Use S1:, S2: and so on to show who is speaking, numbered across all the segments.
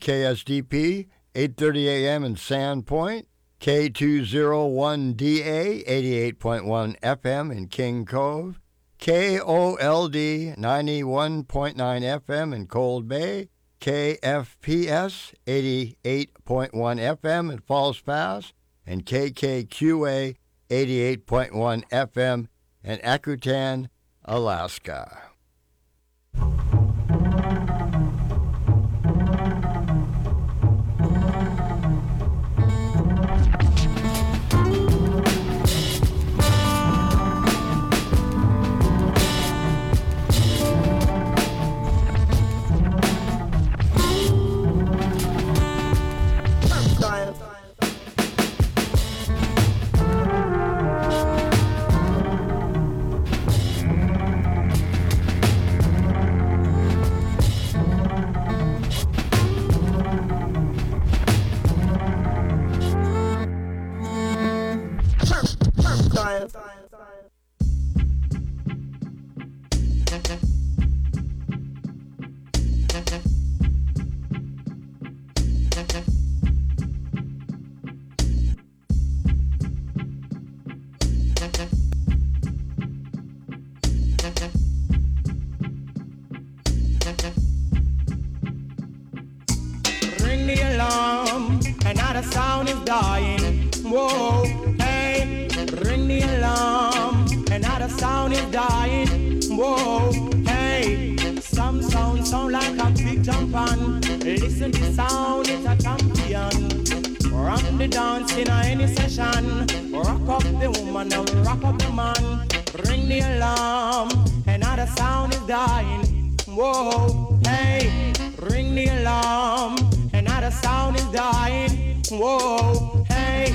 S1: KSDP, 8:30 a.m. in Sandpoint, K201DA, 88.1 FM in King Cove, KOLD, 91.9 FM in Cold Bay, KFPS, 88.1 FM in Falls Pass, and KKQA, 88.1 FM in Akutan, Alaska.
S2: Ring the alarm, another sound is dying. Whoa, hey, ring the alarm, another sound is dying. Whoa, hey, some sound like a big jump on. Listen to sound, it's a champion. Rock the dance in any session. Rock up the woman and rock up the man. Ring the alarm, another sound is dying. Whoa, hey, ring the alarm, another sound is dying. Whoa, hey,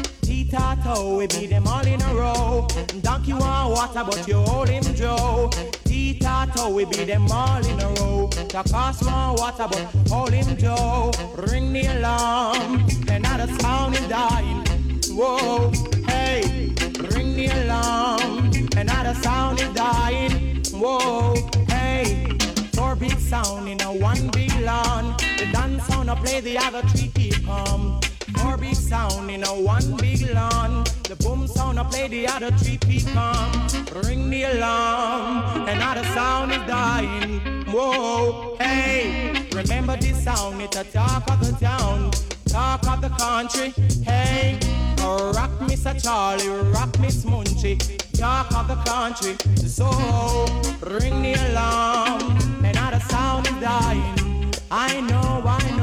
S2: Titato, we beat them all in a row. Donkey want water, but you hold him Joe. Titato, we beat them all in a row. Takas want water, but hold him Joe. Ring the alarm, another sound is dying. Whoa, hey, ring the alarm, another sound is dying. Whoa, hey, four big sound in a one big lawn. The dance sound I play, the other three keep calm. Four big sound in a one big lawn. The boom sound I play, the other three keep calm. Ring the alarm, another sound is dying. Whoa, hey, remember this sound, it's a talk of the town, talk of the country. Hey, rock Mr. Charlie, rock Miss Munchie, talk of the country. So ring the alarm, another sound is dying. I know,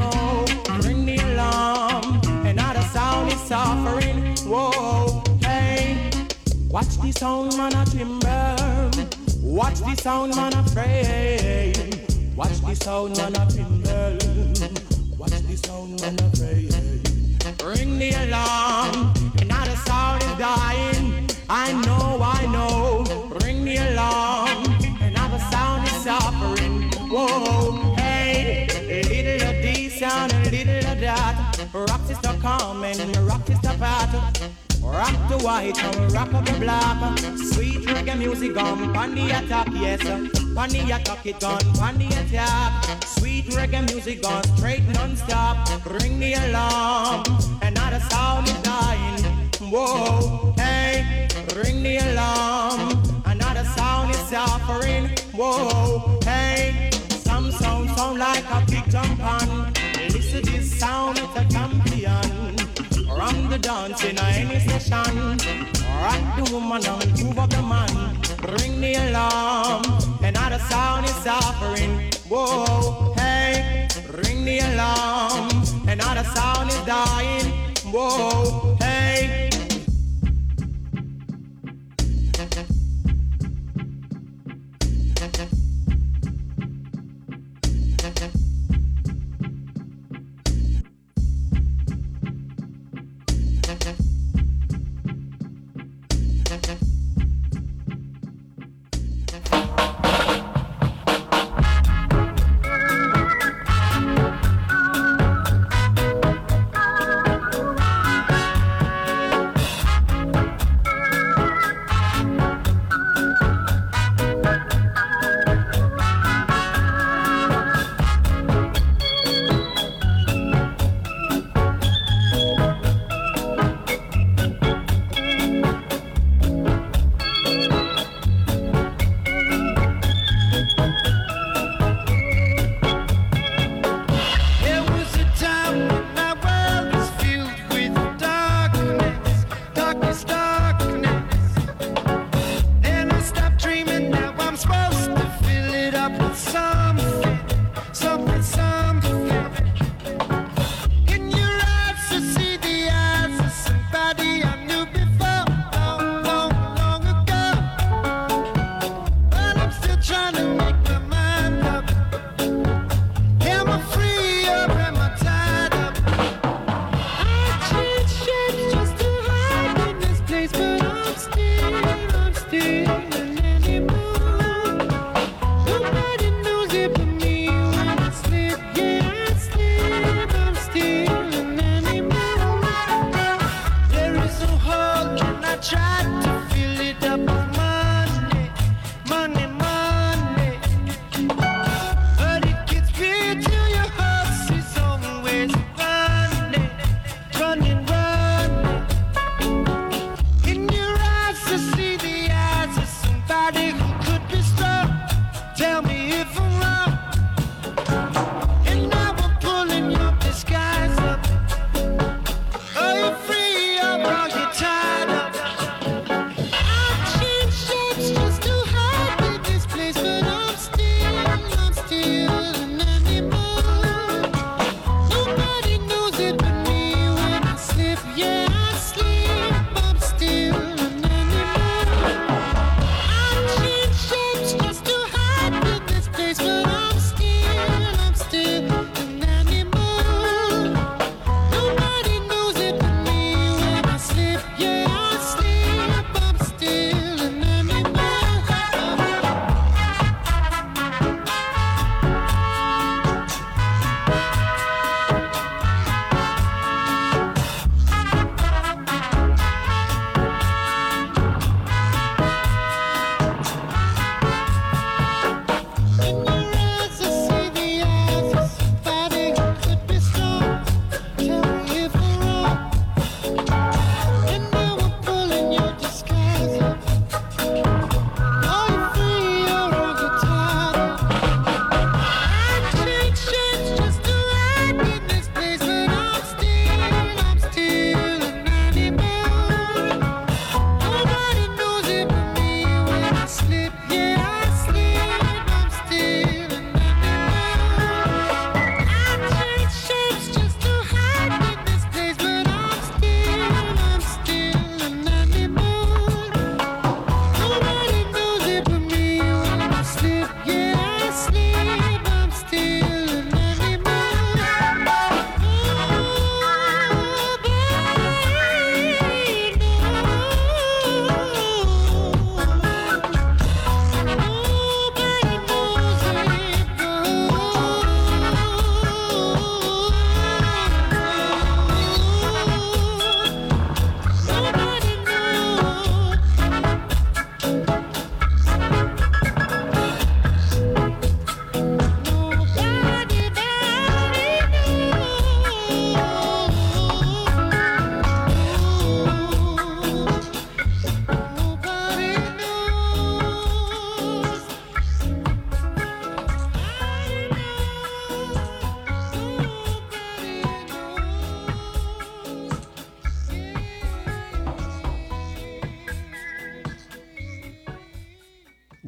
S2: ring the alarm, another sound is suffering. Whoa, hey, watch the sound man a timber, watch the sound man a pray, watch the sound man a timber, watch the sound man a pray. Ring the alarm, another sound is dying. I know, ring the alarm, another sound is suffering. Whoa, hey, a little of this sound, a little of that. Rock sister come and rock sister pat. Rock the white and rock up the black. Sweet reggae music on the attack, yes. On the attack it gone, on the attack. Sweet reggae music gone straight non-stop. Ring the alarm, another sound is dying. Whoa, hey, ring the alarm, another sound is suffering. Whoa, hey, some sound like a big jump on. Listen this sound, it's a champion. Run the dance in any session. Rock the woman and move up the man. Ring the alarm, another sound is suffering. Whoa, hey, ring the alarm, another sound is dying. Whoa, hey.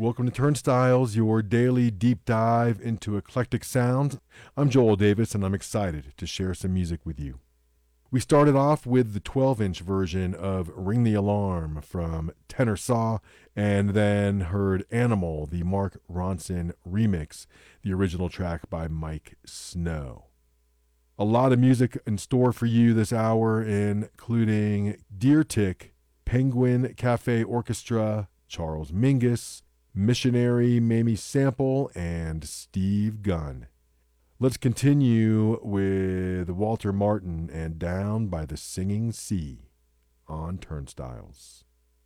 S3: Welcome to Turnstiles, your daily deep dive into eclectic sounds. I'm Joel Davis, and I'm excited to share some music with you. We started off with the 12-inch version of Ring the Alarm from Tenor Saw, and then heard Animal, the Mark Ronson remix, the original track by Mike Snow. A lot of music in store for you this hour, including Deer Tick, Penguin Cafe Orchestra, Charles Mingus, Missionary Mamie Sample, and Steve Gunn. Let's continue with Walter Martin and Down by the Singing Sea on Turnstiles.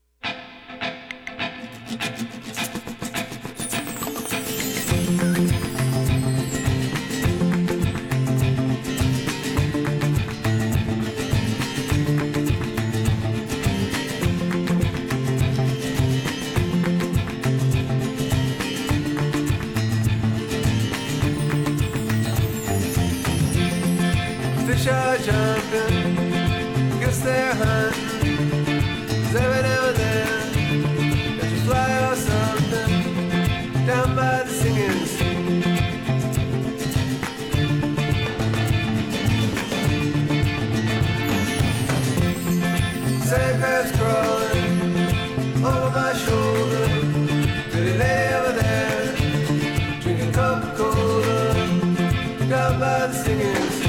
S4: Fish are jumping, guess they're hunting. 'Cause every now and then, there's a fly or something down by the singing sea. Sandcrabs crawling over my shoulder. Could he lay over there, drinking Coca-Cola down by the singing sea?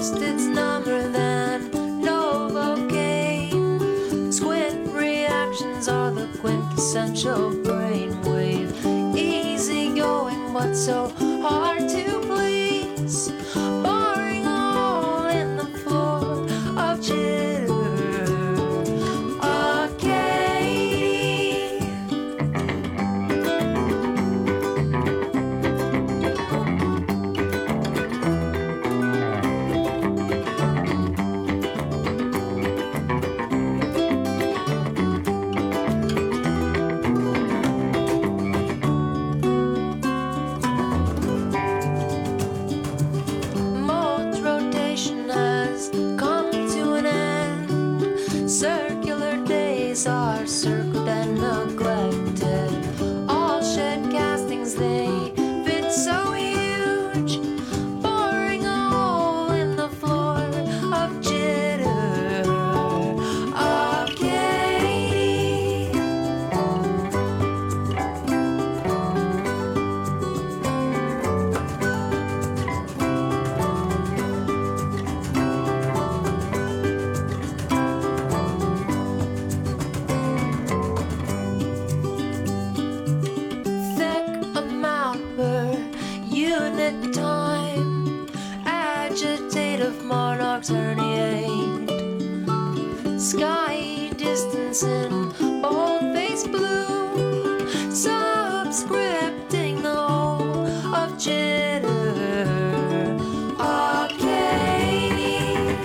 S5: lost its number, then Novocaine. Squint reactions are the quintessential brainwave. Easy going, but so hard to please. Barring a hole in the floor of jitter. Are circled and neglected. All shed castings, they fit so huge, boring a hole in the floor of jitter. Okay. Time, agitative monarchs herniate, sky distancing, bold-faced blue, subscripting the whole of jitter. Arcade.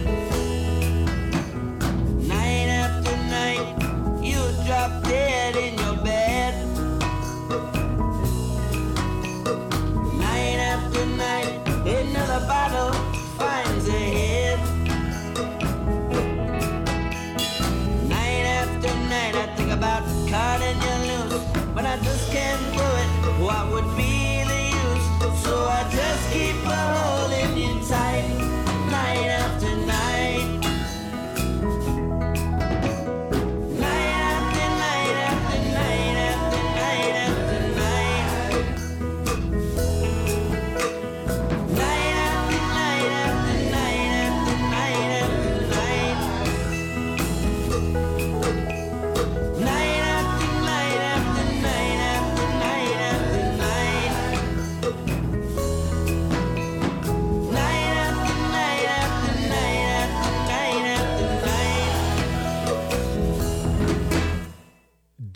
S6: Dead in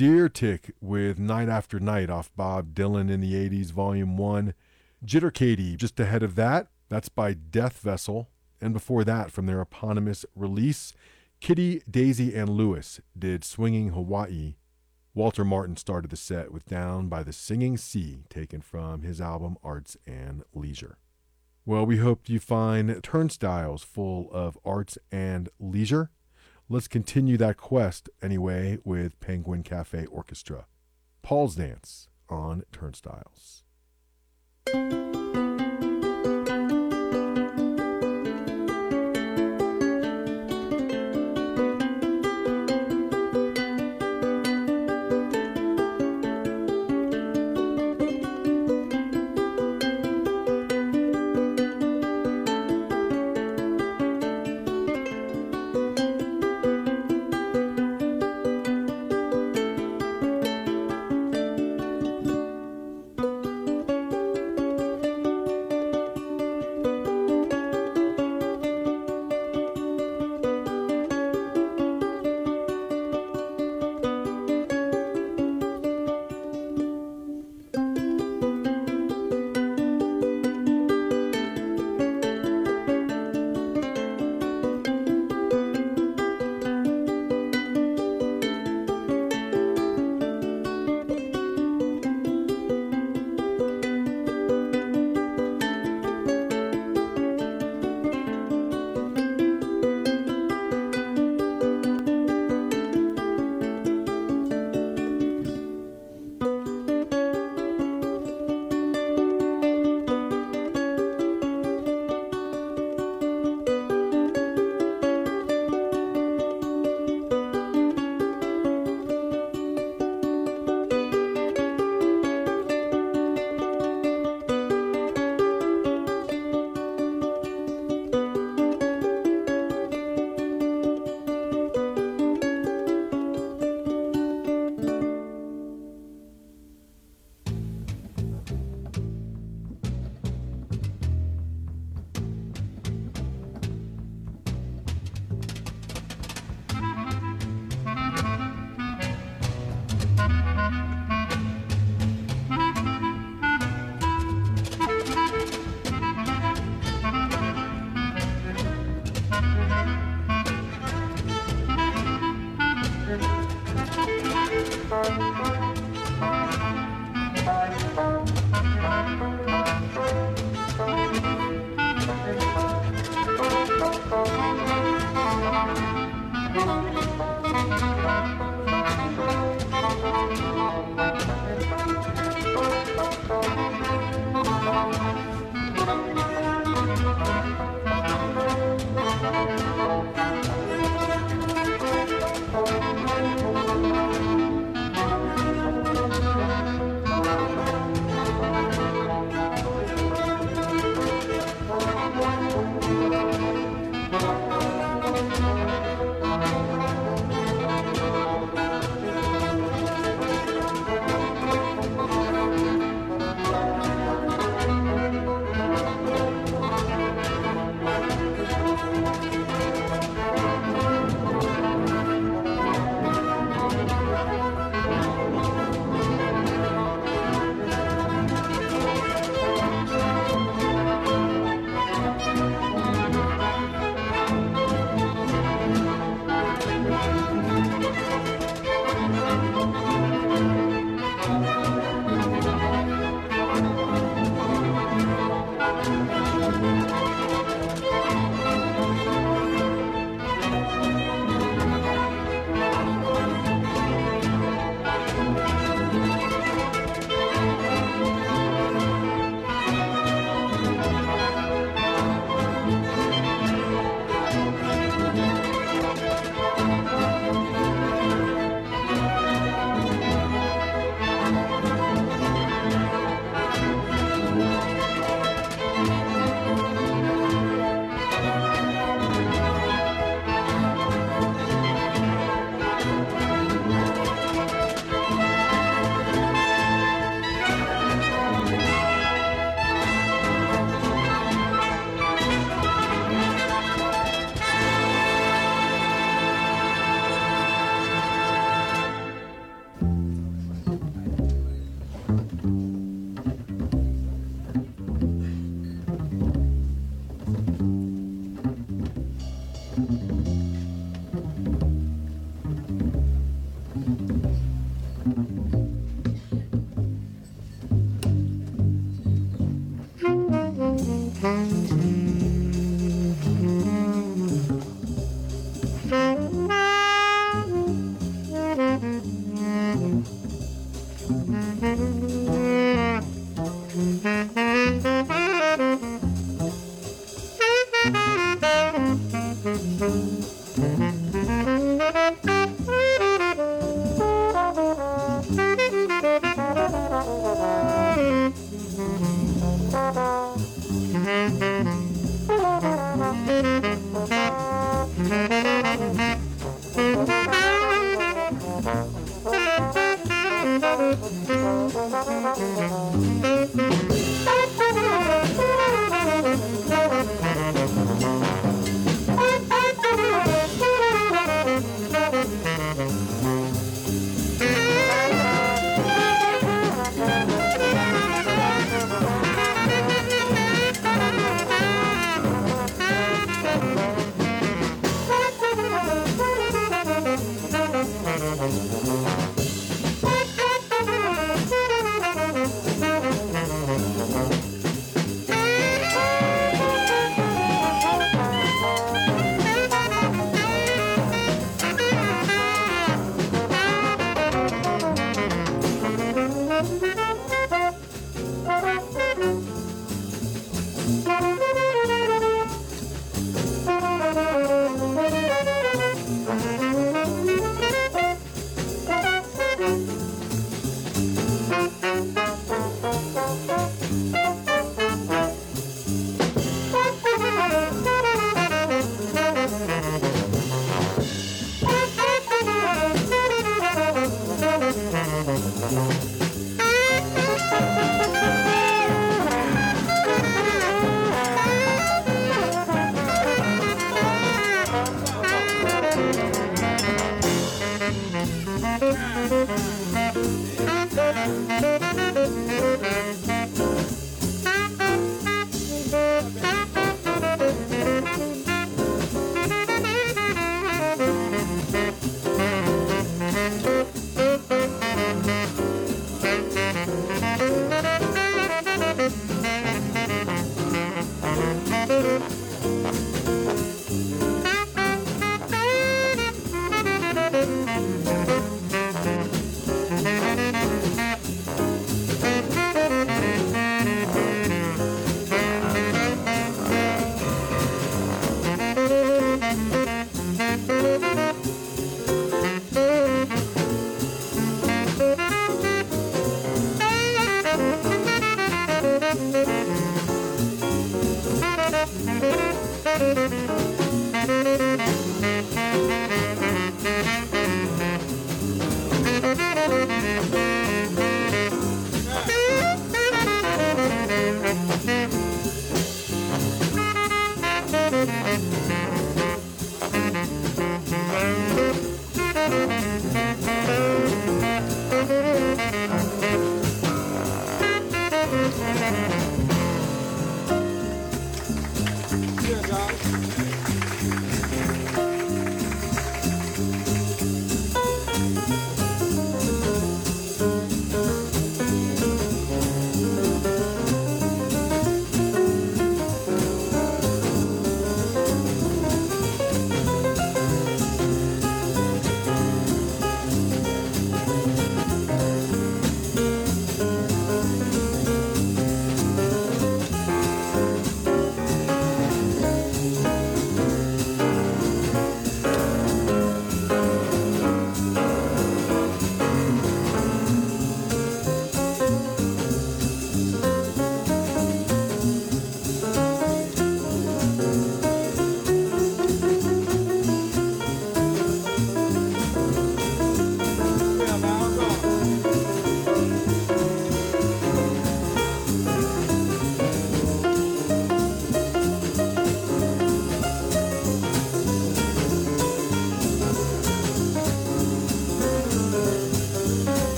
S3: Deer Tick with Night After Night off Bob Dylan in the 80s, Volume 1. Jitter Katy just ahead of that. That's by Death Vessel. And before that, from their eponymous release, Kitty, Daisy, and Lewis did Swinging Hawaii. Walter Martin started the set with Down by the Singing Sea, taken from his album Arts and Leisure. Well, we hope you find Turnstiles full of arts and leisure. Let's continue that quest anyway with Penguin Cafe Orchestra. Paul's Dance on Turnstiles.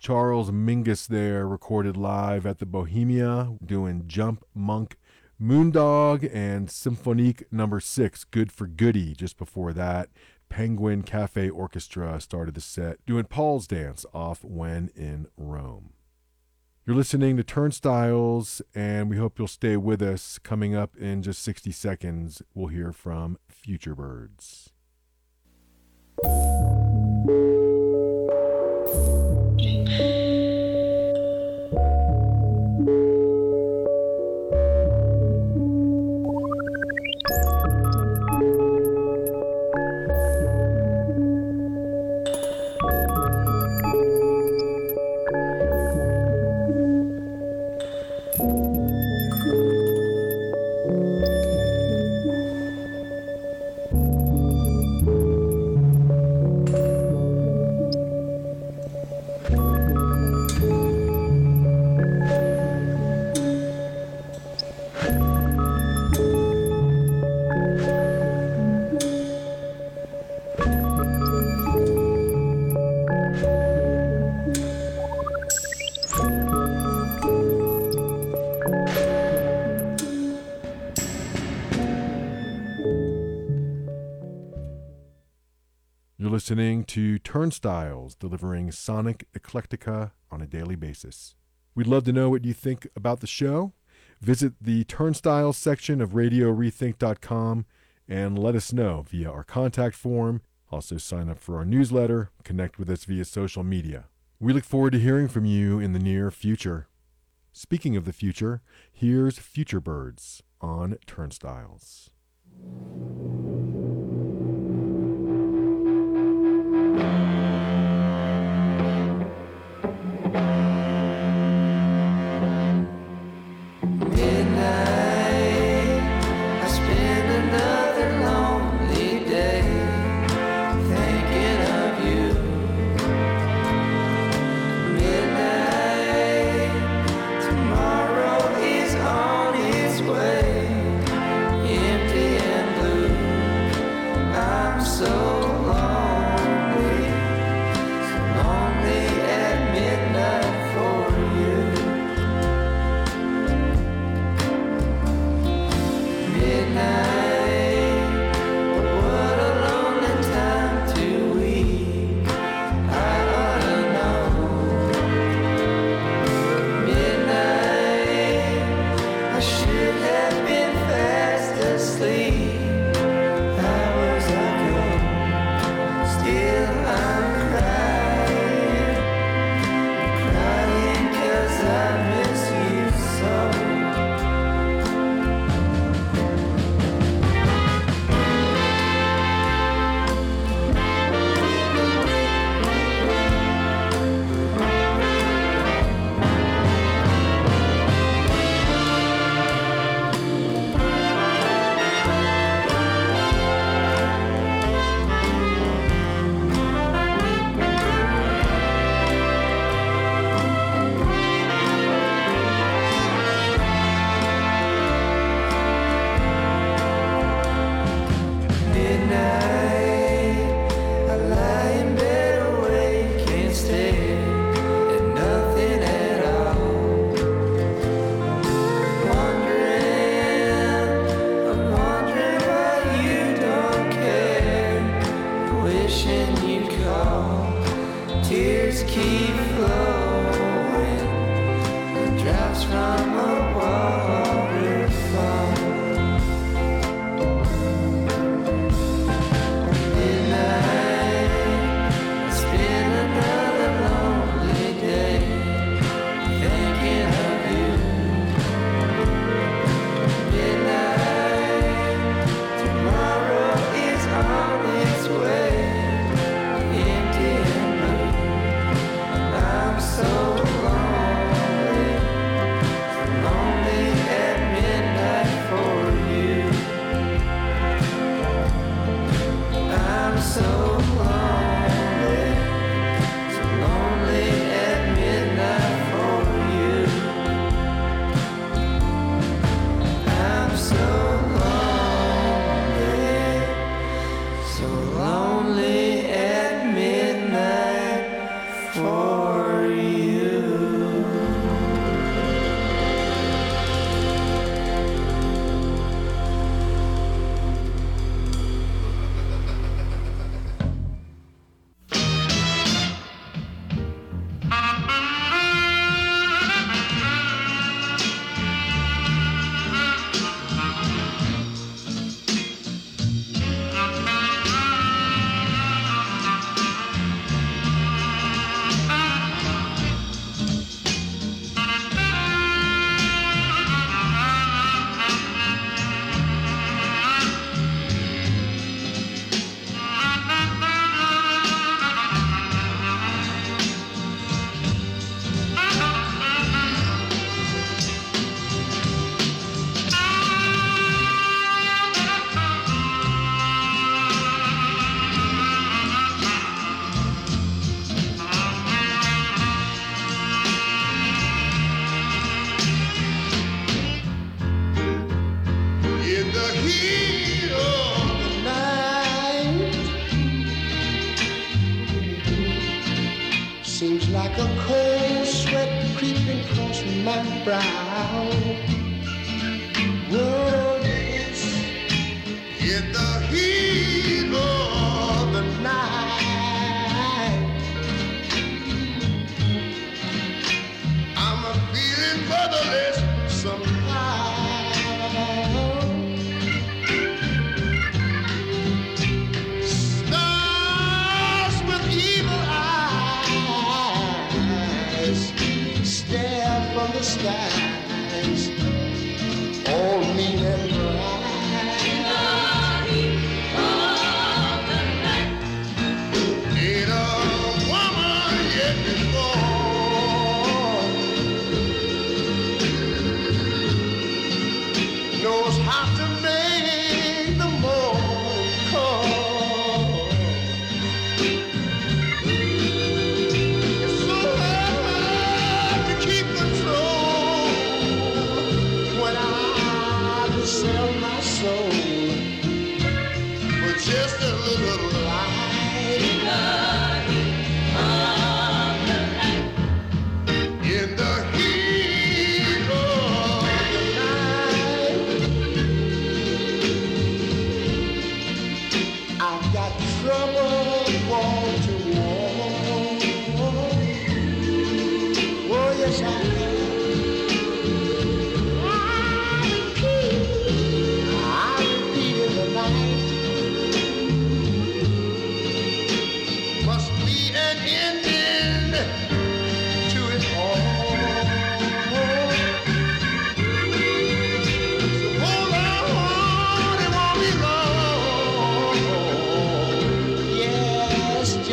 S3: Charles Mingus there, recorded live at the Bohemia, doing Jump Monk, Moondog, and Symphonique No. 6, Good for Goody. Just before that, Penguin Cafe Orchestra started the set, doing Paul's Dance off When in Rome. You're listening to Turnstiles, and we hope you'll stay with us. Coming up in just 60 seconds, we'll hear from Future Birds. Listening to Turnstiles, delivering sonic eclectica on a daily basis. We'd love to know what you think about the show. Visit the Turnstiles section of RadioRethink.com and let us know via our contact form. Also sign up for our newsletter, connect with us via social media. We look forward to hearing from you in the near future. Speaking of the future, here's Future Birds on Turnstiles.
S2: like a cold sweat creeping across my brow. Whoa, yes, in the heat of the night, I'm a feeling motherless somehow. Stars with evil eyes stare from the skies, all mean and bright. Ain't a woman yet been born knows how to make the morning call. It's so hard to keep control when I sell my soul for just a little light. In the heat of the night, I've got trouble wall to wall. Oh, yes, I have. I repeat in the night. Must be an ending to it all. So hold on, it won't be long. Yes,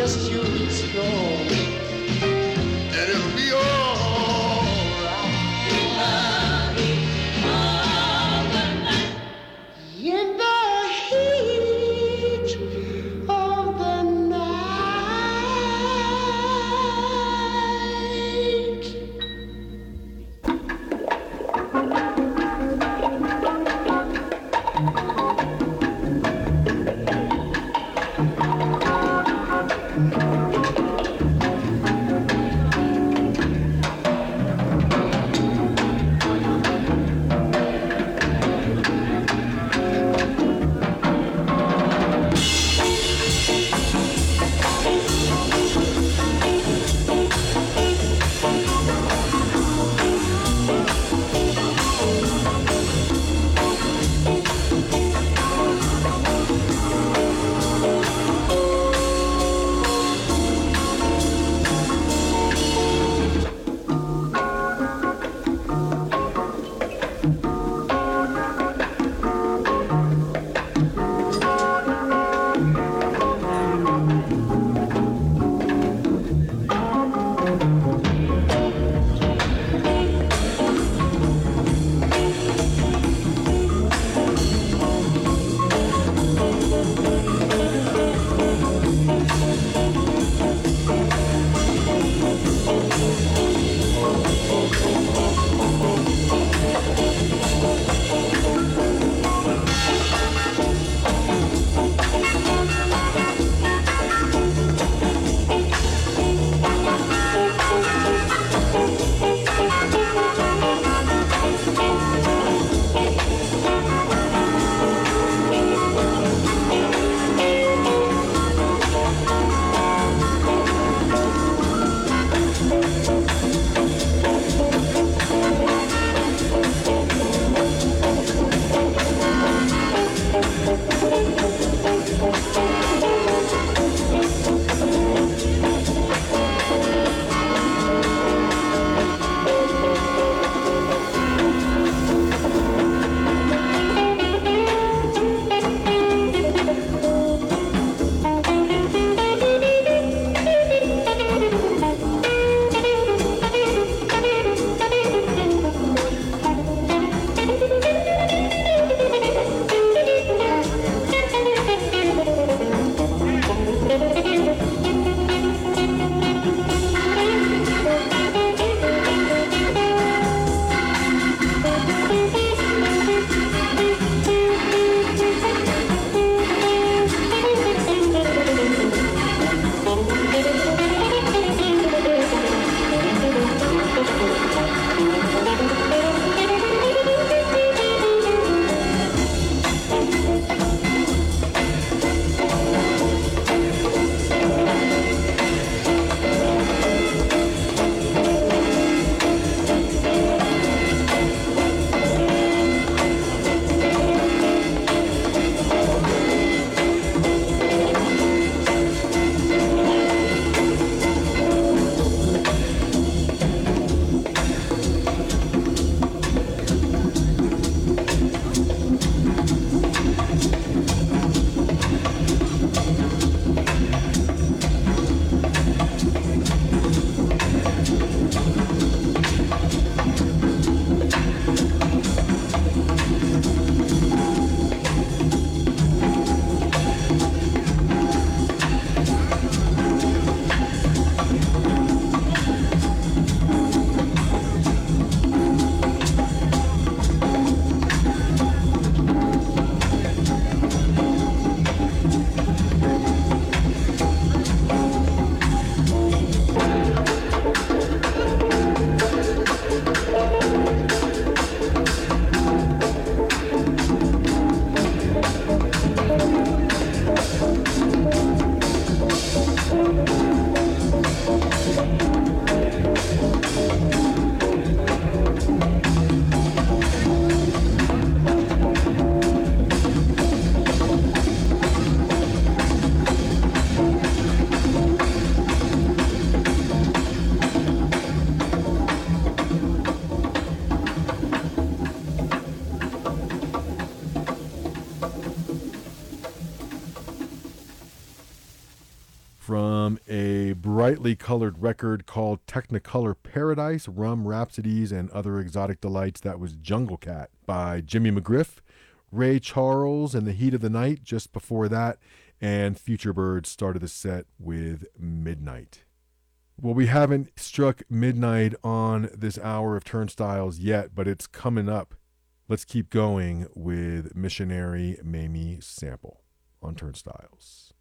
S3: From a brightly colored record called Technicolor Paradise, Rum Rhapsodies and Other Exotic Delights, that was Jungle Cat by Jimmy McGriff. Ray Charles and The Heat of the Night just before that, and Future Birds started the set with Midnight. Well, we haven't struck midnight on this hour of Turnstiles yet, but it's coming up. Let's keep going with Missionary Mamie Sample on Turnstiles.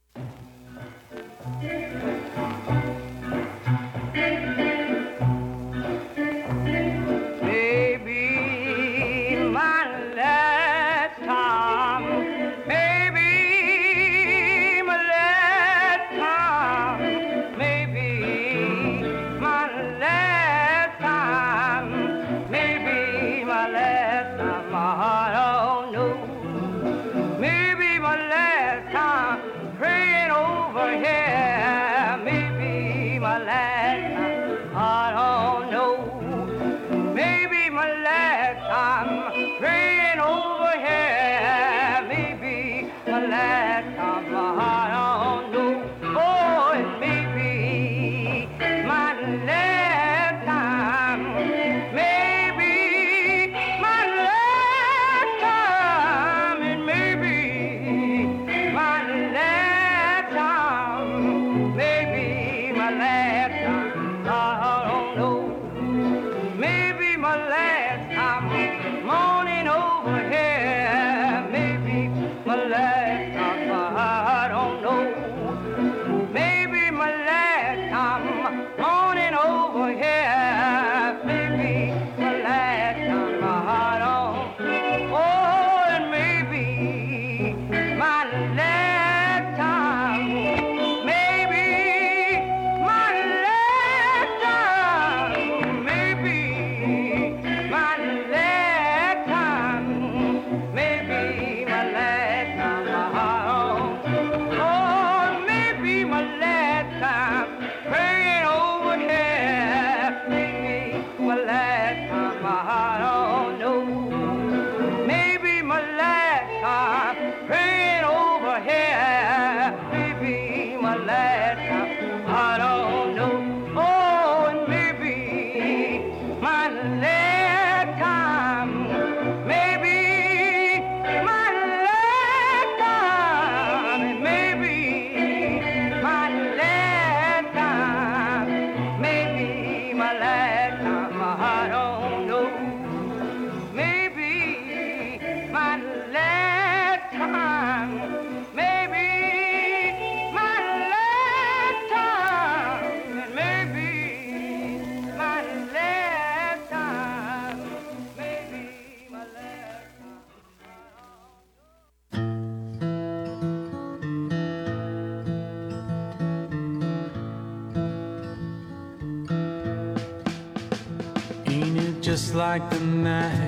S6: Just like the night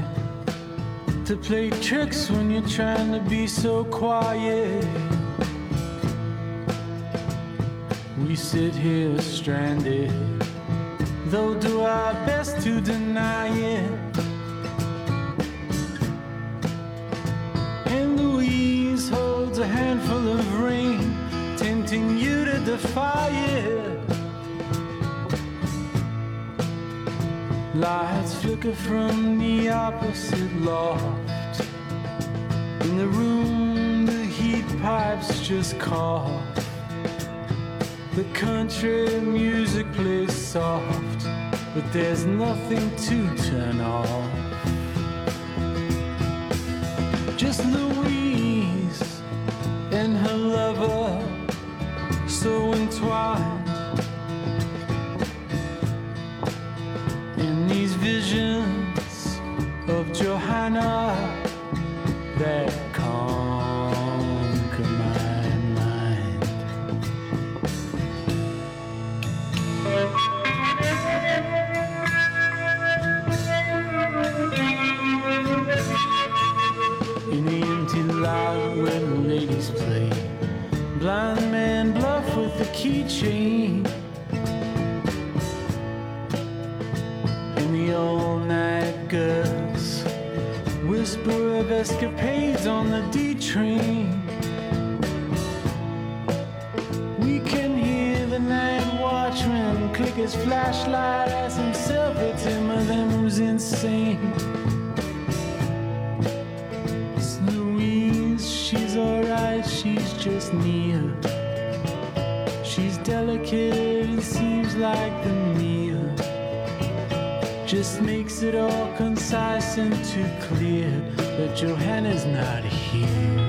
S6: to play tricks when you're trying to be so quiet. We sit here stranded, though do our best to deny it. And Louise holds a handful of rain, tempting you to defy it. Lights flicker from the opposite loft. In the room, the heat pipes just cough. The country music plays soft, but there's nothing to turn off. Just Louise and her lover, so entwined. These visions of Johanna that conquer my mind. In the empty lot where the ladies play, blind man bluff with the keychain. All-night girls whisper of escapades on the D train. We can his flashlight as himself, but him of them was insane. It's Louise, she's alright, she's just near. She's delicate and seems like the meal just makes it all concise and too clear that Johanna's not here.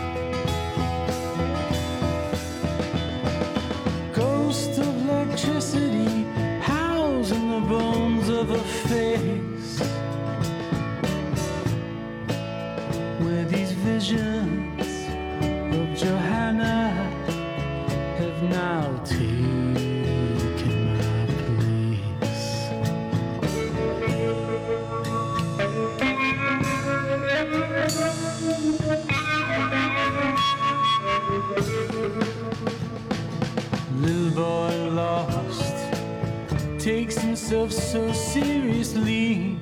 S6: Ghost of electricity housing the bones of a face where these visions of Johanna have now taken my place. Little boy lost takes himself so seriously.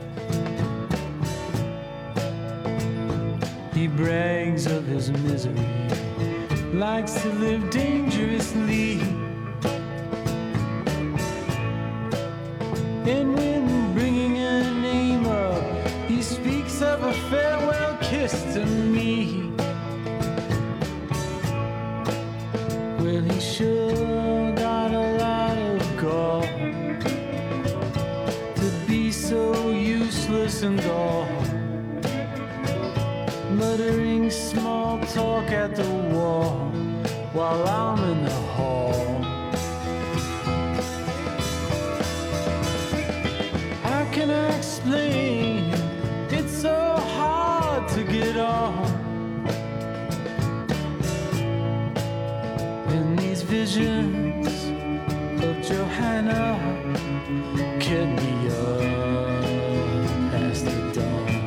S6: He brags of his misery, likes to live dangerously. And when bringing a name up, he speaks of a farewell kiss to me. Well, he sure got a lot of gall to be so useless and dull, muttering small talk at the wall while I'm in the hall. How can I explain? It's so hard to get on. And these visions of Johanna kept me up past the dawn.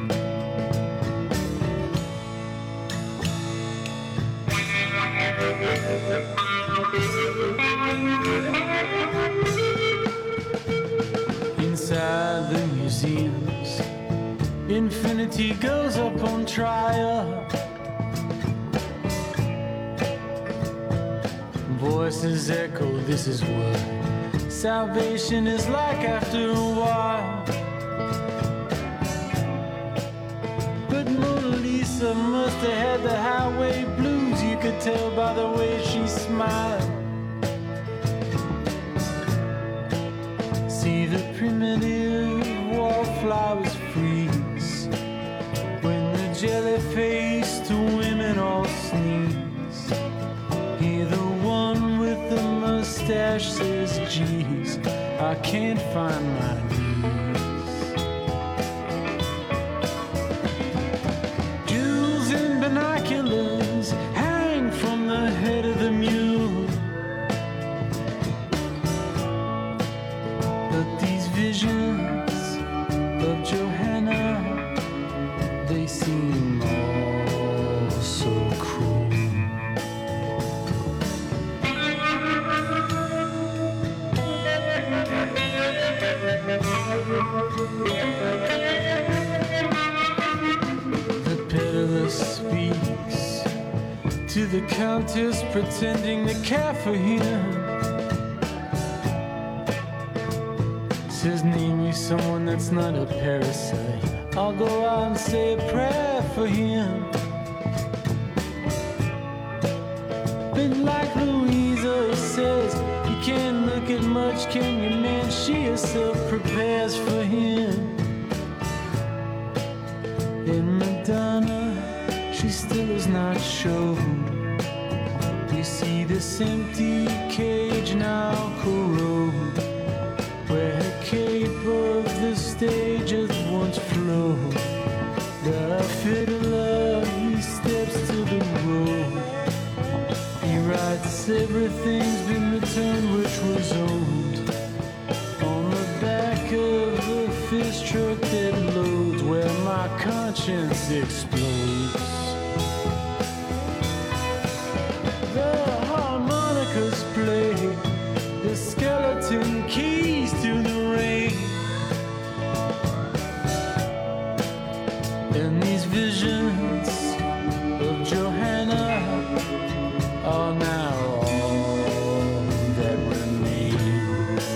S6: Inside the museums, infinity goes up on trial. Voices echo, this is what salvation is like after a while. But Mona Lisa must have had the highway blues, you could tell by the way she smiled. See the primitive wallflowers freeze when the jelly-faced women all sneeze. Hear the one with the mustache says, geez, I can't find my knees. Jewels and binoculars hang from the head of the mule, but these visions of Johanna, they seem all so cruel. The peddler speaks to the countess, pretending to care for him. Says, name me someone that's not a parasite, I'll go out and say a prayer for him. But like Louisa says, you can't look at much, can you, man? She herself prepares for him. And Madonna, she still is not shown. We see this empty cage now corrode, where her cape of the stage has once flowed. The fiddler, he steps to the road. He writes, everything's been returned which was owned, on the back of the fist truck that loads, where my conscience explodes. The harmonicas play the skeleton keys to the rain, and these visions of Johanna are now all that remains.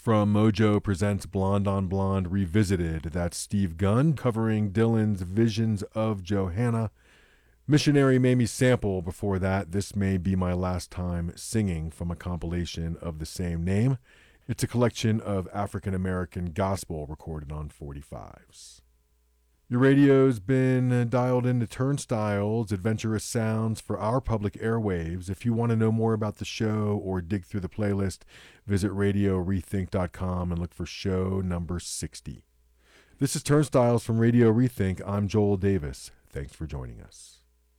S3: From Mojo presents Blonde on Blonde Revisited. That's Steve Gunn covering Dylan's Visions of Johanna. Missionary made me sample before that. This May Be My Last Time Singing from a compilation of the same name. It's a collection of African American gospel recorded on 45s. Your radio's been dialed into Turnstiles, adventurous sounds for our public airwaves. If you want to know more about the show or dig through the playlist, visit radiorethink.com and look for show number 60. This is Turnstiles from Radio Rethink. I'm Joel Davis. Thanks for joining us.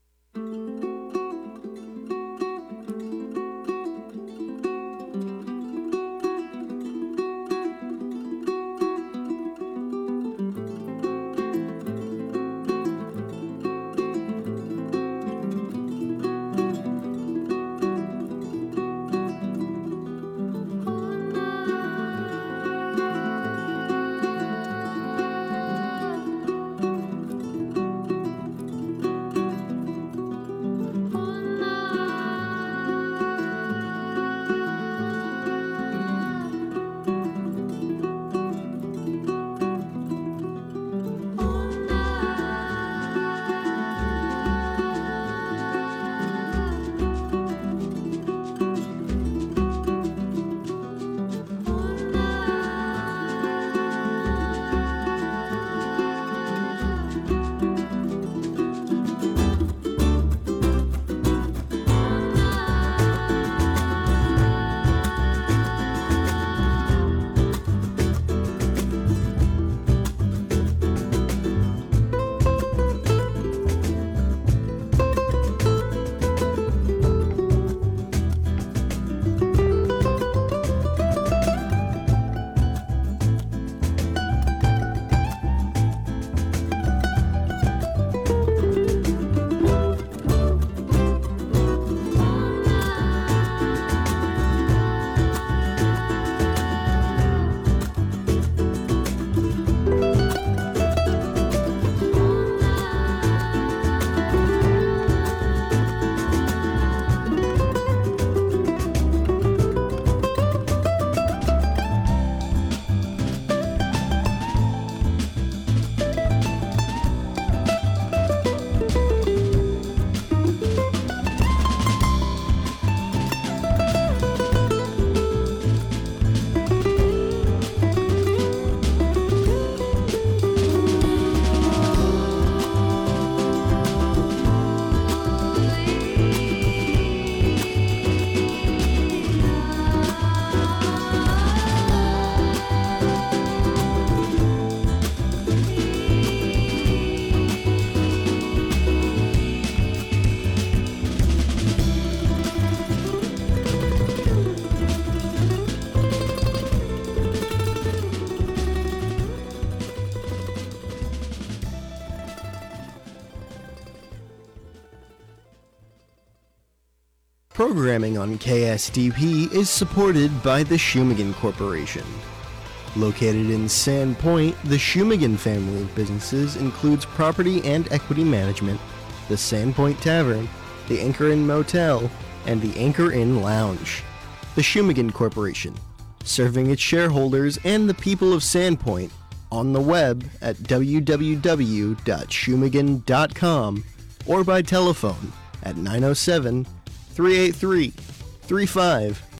S7: Programming on KSDP is supported by the Shumagan Corporation. Located in Sandpoint, the Shumagan family of businesses includes property and equity management, the Sandpoint Tavern, the Anchor Inn Motel, and the Anchor Inn Lounge. The Shumagan Corporation, serving its shareholders and the people of Sandpoint on the web at www.shumagan.com or by telephone at 907-383-35